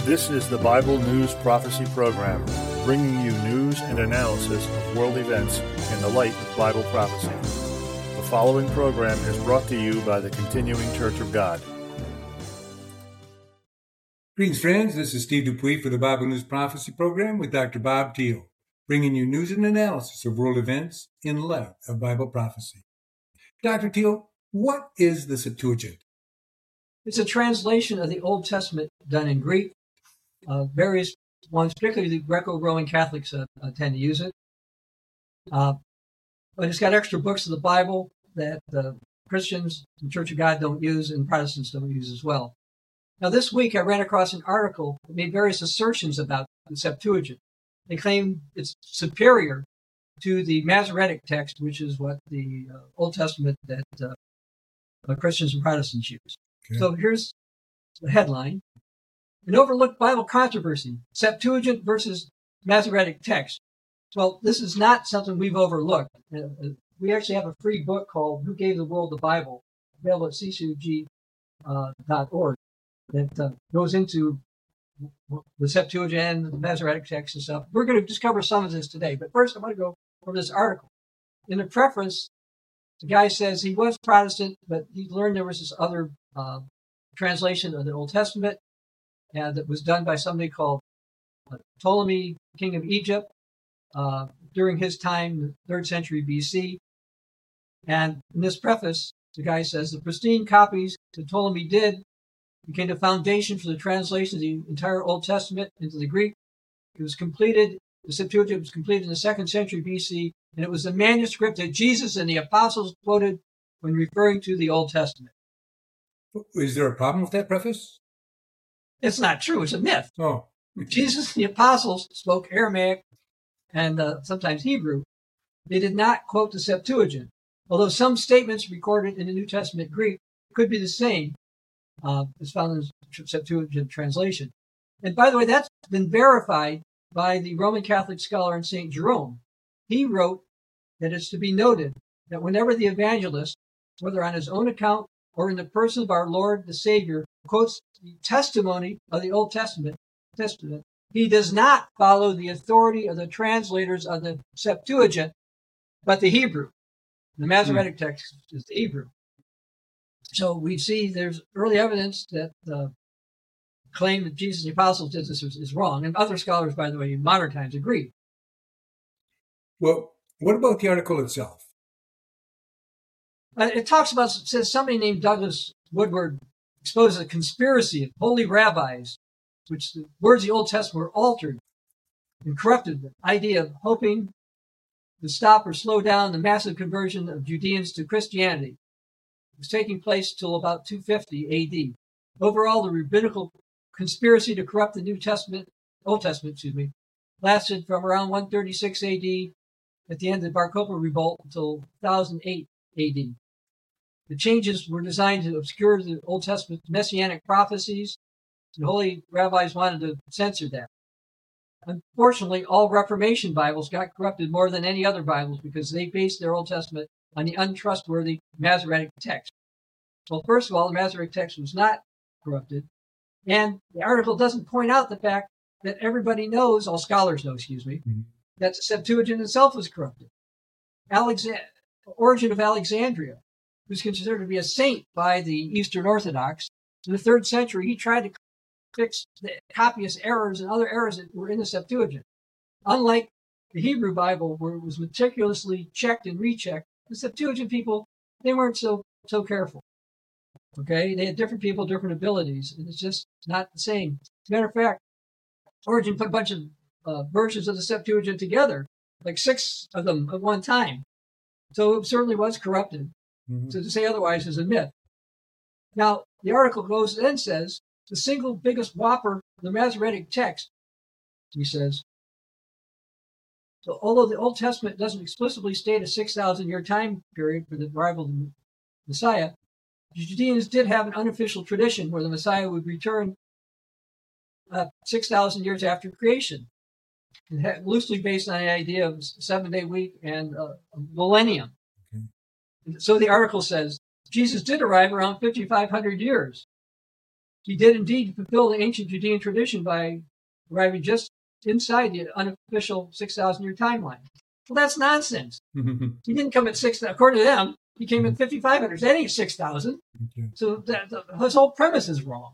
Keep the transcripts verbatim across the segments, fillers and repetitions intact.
This is the Bible News Prophecy Program, bringing you news and analysis of world events in the light of Bible prophecy. The following program is brought to you by the Continuing Church of God. Greetings, friends. This is Steve Dupuis for the Bible News Prophecy Program with Doctor Bob Thiel, bringing you news and analysis of world events in light of Bible prophecy. Doctor Thiel, what is the Septuagint? It's a translation of the Old Testament done in Greek. Uh, various ones, particularly the Greco-Roman Catholics, uh, uh, tend to use it. Uh, but it's got extra books of the Bible that uh, Christians, the Church of God, don't use, and Protestants don't use as well. Now, this week I ran across an article that made various assertions about the Septuagint. They claim it's superior to the Masoretic text, which is what the uh, Old Testament that uh, uh, Christians and Protestants use. Okay. So here's the headline. An overlooked Bible controversy, Septuagint versus Masoretic text. Well, this is not something we've overlooked. Uh, we actually have a free book called Who Gave the World the Bible, available at c c u g dot org, that uh, goes into the Septuagint and the Masoretic text and stuff. We're going to discover some of this today, but first I want to go over this article. In the preface, the guy says he was Protestant, but he learned there was this other uh, translation of the Old Testament, and that was done by somebody called Ptolemy, king of Egypt, uh, during his time, third century B C. And in this preface, the guy says, the pristine copies that Ptolemy did became the foundation for the translation of the entire Old Testament into the Greek. It was completed, the Septuagint was completed in the second century B C, and it was the manuscript that Jesus and the apostles quoted when referring to the Old Testament. Is there a problem with that preface? It's not true. It's a myth. Oh. Jesus and the apostles spoke Aramaic and uh, sometimes Hebrew. They did not quote the Septuagint, although some statements recorded in the New Testament Greek could be the same uh, as found in the Septuagint translation. And by the way, that's been verified by the Roman Catholic scholar and Saint Jerome. He wrote that it's to be noted that whenever the evangelist, whether on his own account or in the person of our Lord the Savior, quotes the testimony of the Old Testament, Testament, he does not follow the authority of the translators of the Septuagint, but the Hebrew. The Masoretic text is the Hebrew. So we see there's early evidence that the claim that Jesus and the apostles did this is, is wrong. And other scholars, by the way, in modern times agree. Well, what about the article itself? Uh, it talks about, it says somebody named Douglas Woodward exposes a conspiracy of holy rabbis, which the words of the Old Testament were altered and corrupted. The idea of hoping to stop or slow down the massive conversion of Judeans to Christianity. It was taking place till about two fifty A D. Overall, the rabbinical conspiracy to corrupt the New Testament, Old Testament, excuse me, lasted from around one thirty-six A D at the end of the Bar Kokhba revolt until one thousand eight A D. The changes were designed to obscure the Old Testament messianic prophecies. The holy rabbis wanted to censor that. Unfortunately, all Reformation Bibles got corrupted more than any other Bibles because they based their Old Testament on the untrustworthy Masoretic text. Well, first of all, the Masoretic text was not corrupted. And the article doesn't point out the fact that everybody knows, all scholars know, excuse me, mm-hmm. that the Septuagint itself was corrupted. Alexand- Origen of Alexandria, who's considered to be a saint by the Eastern Orthodox, in the third century, he tried to fix the copyist errors and other errors that were in the Septuagint. Unlike the Hebrew Bible, where it was meticulously checked and rechecked, the Septuagint people, they weren't so so careful. Okay? They had different people, different abilities, and it's just not the same. As a matter of fact, Origen put a bunch of uh, versions of the Septuagint together, like six of them at one time. So it certainly was corrupted. Mm-hmm. So to say otherwise is a myth. Now, the article goes and says, the single biggest whopper of the Masoretic text, he says, so although the Old Testament doesn't explicitly state a six thousand year time period for the arrival of the Messiah, the Judeans did have an unofficial tradition where the Messiah would return uh, six thousand years after creation, and had, loosely based on the idea of a seven-day week and uh, a millennium. Okay. So the article says, Jesus did arrive around fifty-five hundred years. he did indeed fulfill the ancient Judean tradition by arriving just inside the unofficial six thousand year timeline. Well, that's nonsense. He didn't come at six, according to them, he came at fifty-five hundred. That ain't six thousand. Okay. So that, the, his whole premise is wrong.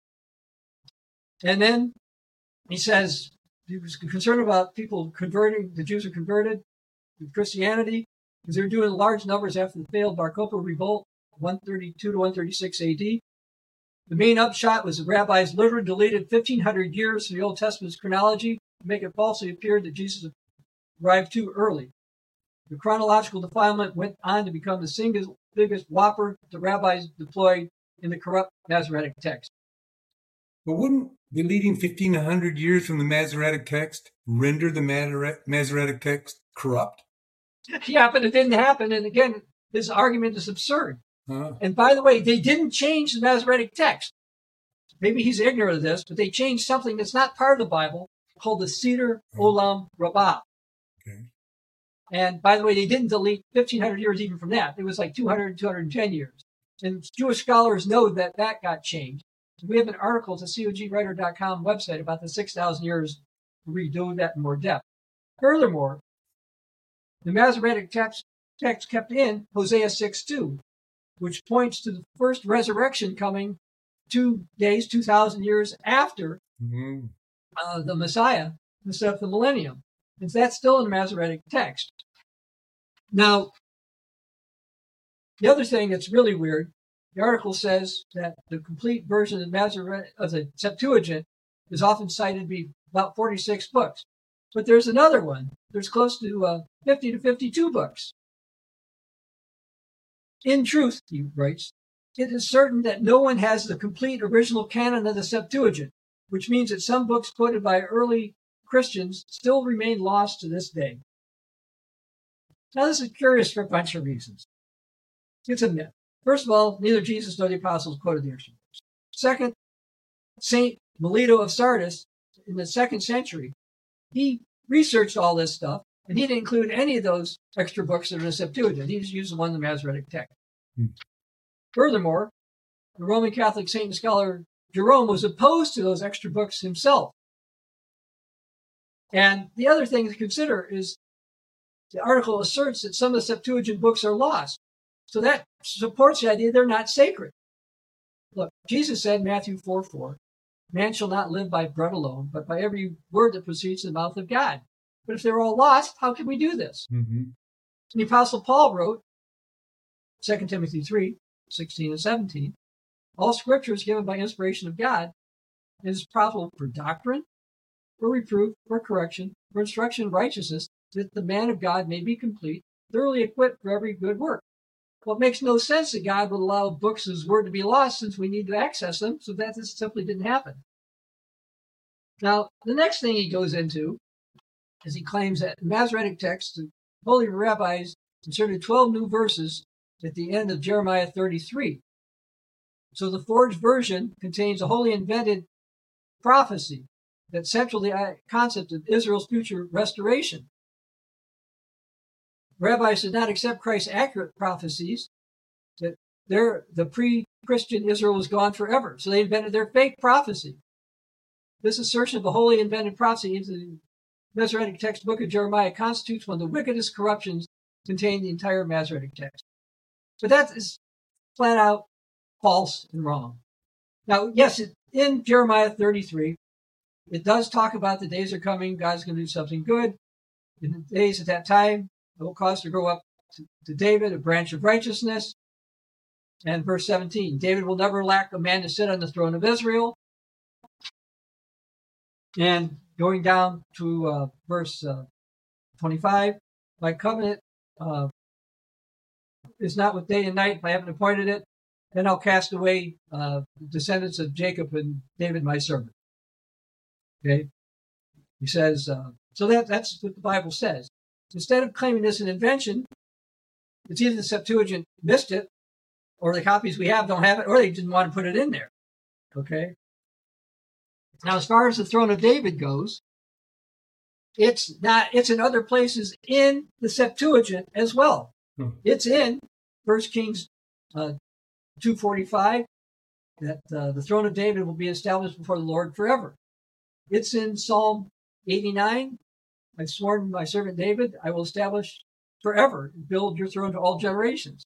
And then he says he was concerned about people converting, the Jews are converted to Christianity because they were doing large numbers after the failed Bar Kokhba revolt, one thirty-two to one thirty-six A D. The main upshot was the rabbis literally deleted fifteen hundred years from the Old Testament's chronology to make it falsely appear that Jesus arrived too early. The chronological defilement went on to become the single biggest whopper the rabbis deployed in the corrupt Masoretic text. But wouldn't deleting fifteen hundred years from the Masoretic text render the Masoretic text corrupt? Yeah, but it didn't happen. And again, this argument is absurd. Uh-huh. And by the way, they didn't change the Masoretic text. Maybe he's ignorant of this, but they changed something that's not part of the Bible called the Seder Olam Rabbah. Okay. And by the way, they didn't delete fifteen hundred years even from that. It was like two hundred, two hundred ten years. And Jewish scholars know that that got changed. We have an article at the C O G writer dot com website about the six thousand years to redo that in more depth. Furthermore, the Masoretic text, text kept in Hosea six two, which points to the first resurrection coming two days, two thousand years after mm-hmm. uh, the Messiah, instead of the millennium. And that's still in the Masoretic text. Now, the other thing that's really weird, the article says that the complete version of the, Masoretic, of the Septuagint is often cited to be about forty-six books. But there's another one. There's close to uh, fifty to fifty-two books. In truth, he writes, it is certain that no one has the complete original canon of the Septuagint, which means that some books quoted by early Christians still remain lost to this day. Now, this is curious for a bunch of reasons. It's a myth. First of all, neither Jesus nor the apostles quoted the extra books. Second, Saint Melito of Sardis in the second century, he researched all this stuff, and he didn't include any of those extra books that are in the Septuagint. He just used the one in the Masoretic text. Hmm. Furthermore, the Roman Catholic saint and scholar Jerome was opposed to those extra books himself. And the other thing to consider is the article asserts that some of the Septuagint books are lost. So that supports the idea they're not sacred. Look, Jesus said in Matthew four four, man shall not live by bread alone, but by every word that proceeds from the mouth of God. But if they're all lost, how can we do this? Mm-hmm. The Apostle Paul wrote, Second Timothy three sixteen and seventeen, all scripture is given by inspiration of God and is profitable for doctrine, for reproof, for correction, for instruction in righteousness, that the man of God may be complete, thoroughly equipped for every good work. Well, it makes no sense that God would allow books of his word to be lost since we need to access them, so that this simply didn't happen. Now, the next thing he goes into is he claims that the Masoretic text, the holy rabbis inserted twelve new verses at the end of Jeremiah thirty-three. So the forged version contains a wholly invented prophecy that's central to the concept of Israel's future restoration. Rabbis did not accept Christ's accurate prophecies that their, the pre-Christian Israel was gone forever. So they invented their fake prophecy. This assertion of a wholly invented prophecy into the Masoretic text book of Jeremiah constitutes one of the wickedest corruptions contained in the entire Masoretic text. But that is flat out false and wrong. Now, yes, it, in Jeremiah thirty-three, it does talk about the days are coming, God's going to do something good. In the days at that time, it will cause to grow up to, to David, a branch of righteousness. And verse seventeen, David will never lack a man to sit on the throne of Israel. And going down to uh, verse uh, twenty-five, my covenant uh, is not with day and night, if I haven't appointed it. Then I'll cast away uh, the descendants of Jacob and David, my servant. Okay? He says, uh, so that, that's what the Bible says. Instead of claiming this an invention, it's either the Septuagint missed it, or the copies we have don't have it, or they didn't want to put it in there. Okay? Now, as far as the throne of David goes, it's not, it's in other places in the Septuagint as well. Hmm. It's in First Kings uh, two forty-five that uh, the throne of David will be established before the Lord forever. It's in Psalm eighty-nine. I've sworn my servant David, I will establish forever and build your throne to all generations.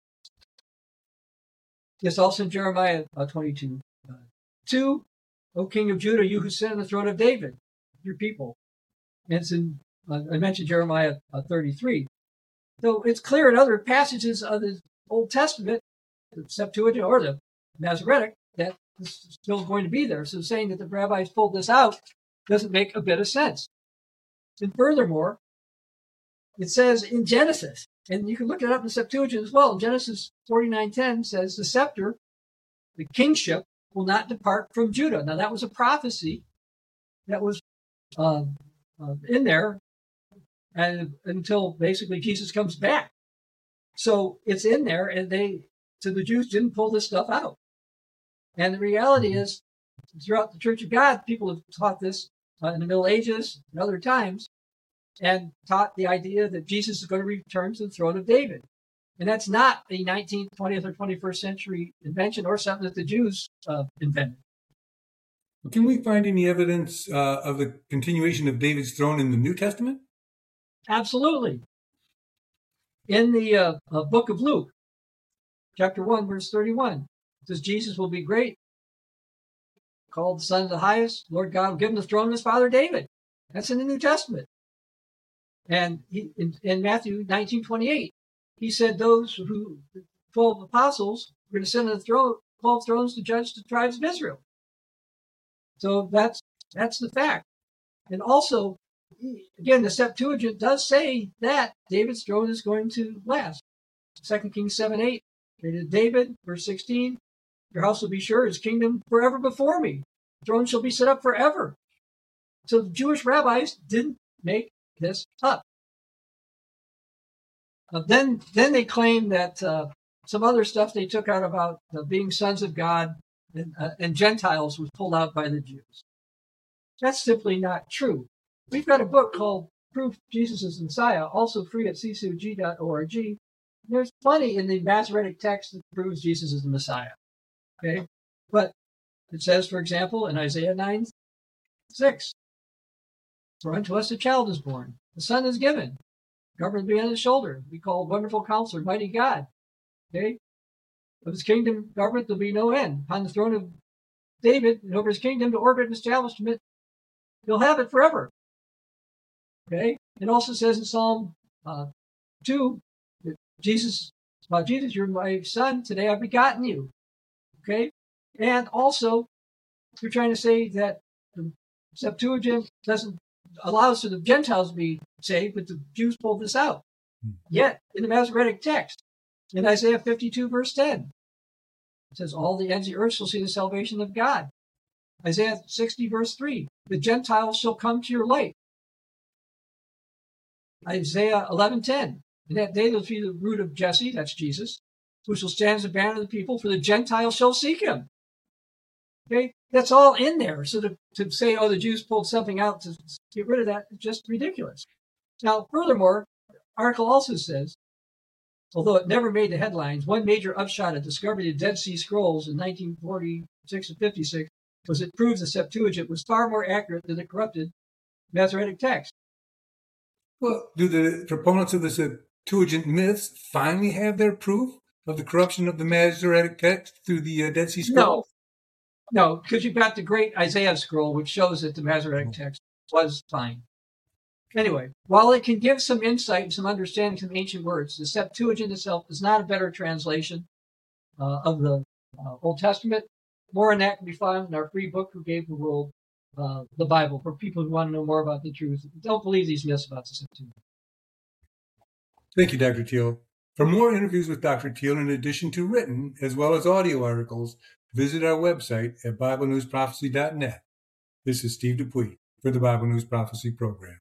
It's also in Jeremiah uh, twenty-two. Uh, two, O King of Judah, you who sit on the throne of David, your people. And it's in, uh, I mentioned Jeremiah uh, thirty-three. So it's clear in other passages of the Old Testament, the Septuagint or the Masoretic, that this is still going to be there. So saying that the rabbis pulled this out doesn't make a bit of sense. And furthermore, it says in Genesis, and you can look it up in the Septuagint as well, Genesis forty-nine ten says the scepter, the kingship, will not depart from Judah. Now that was a prophecy that was uh, uh, in there and until basically Jesus comes back. So it's in there, and they, so the Jews didn't pull this stuff out. And the reality is, throughout the Church of God, people have taught this uh, in the Middle Ages and other times, and taught the idea that Jesus is going to return to the throne of David. And that's not a nineteenth, twentieth, or twenty-first century invention or something that the Jews uh, invented. Can we find any evidence uh, of the continuation of David's throne in the New Testament? Absolutely. In the uh, uh, book of Luke, chapter one, verse thirty-one, it says, Jesus will be great, called the Son of the Highest. Lord God will give him the throne of his father David. That's in the New Testament. And he, in, in Matthew nineteen twenty-eight, he said those who, twelve apostles, were going to send the throne, twelve thrones to judge the tribes of Israel. So that's that's the fact. And also, again, the Septuagint does say that David's throne is going to last. Second Kings seven eight, David, verse sixteen, your house will be sure, his kingdom forever before me. The throne shall be set up forever. So the Jewish rabbis didn't make this up. Uh, then, then they claim that uh, some other stuff they took out about uh, being sons of God and, uh, and Gentiles was pulled out by the Jews. That's simply not true. We've got a book called Proof Jesus is Messiah, also free at c c o g dot org. There's plenty in the Masoretic text that proves Jesus is the Messiah. Okay, but it says, for example, in Isaiah nine six, for unto us a child is born, the son is given, government will be on his shoulder, be called Wonderful Counselor, Mighty God. Okay, of his kingdom government there'll be no end. Upon the throne of David and over his kingdom to orbit and establishment, he'll have it forever. Okay, it also says in Psalm uh, two that Jesus, about Jesus, you're my son, today I've begotten you. Okay, and also you're trying to say that the Septuagint doesn't allow us for the Gentiles to be saved, but the Jews pulled this out. Yet in the Masoretic text, in Isaiah fifty-two, verse ten, it says, all the ends of the earth shall see the salvation of God. Isaiah sixty, verse three, the Gentiles shall come to your light. Isaiah eleven ten, in that day there will be the root of Jesse, that's Jesus, who shall stand as a banner of the people, for the Gentiles shall seek him. Okay, that's all in there. So to, to say, oh, the Jews pulled something out to get rid of that is just ridiculous. Now, furthermore, the article also says, although it never made the headlines, one major upshot of discovery of the Dead Sea Scrolls in nineteen forty-six and fifty-six was it proved the Septuagint was far more accurate than the corrupted Masoretic text. Well, do the proponents of the Septuagint myths finally have their proof of the corruption of the Masoretic text through the uh, Dead Sea Scrolls? No, no, because you've got the great Isaiah scroll, which shows that the Masoretic text was fine. Anyway, while it can give some insight and some understanding of some ancient words, the Septuagint itself is not a better translation uh, of the uh, Old Testament. More on that can be found in our free book, Who Gave the World uh, the Bible, for people who want to know more about the truth. Don't believe these myths about the Septuagint. Thank you, Doctor Teal. For more interviews with Doctor Teal, in addition to written as well as audio articles, visit our website at Bible News Prophecy dot net. This is Steve Dupuy for the Bible News Prophecy Program.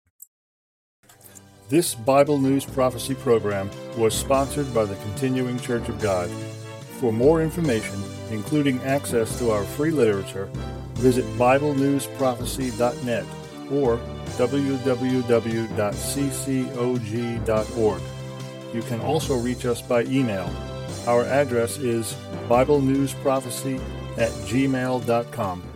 This Bible News Prophecy Program was sponsored by the Continuing Church of God. For more information, including access to our free literature, visit Bible News Prophecy dot net or w w w dot c c o g dot org. You can also reach us by email. Our address is Bible News Prophecy at gmail dot com.